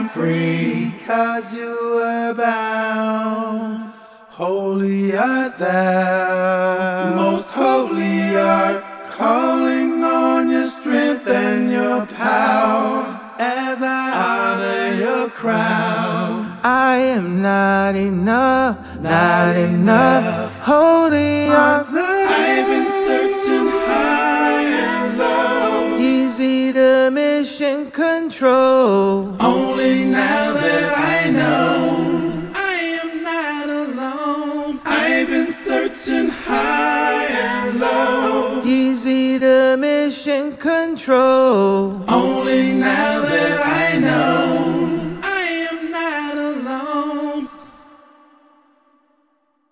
free, because you were bound. Holy art thou, most holy art, calling on your strength and your power, as I honor your crown. I am not enough, not enough. Holy art thou. I've been searching high and low, Easy to mission control. only now that I know I am not alone. I've been searching high and low, Easy to mission control.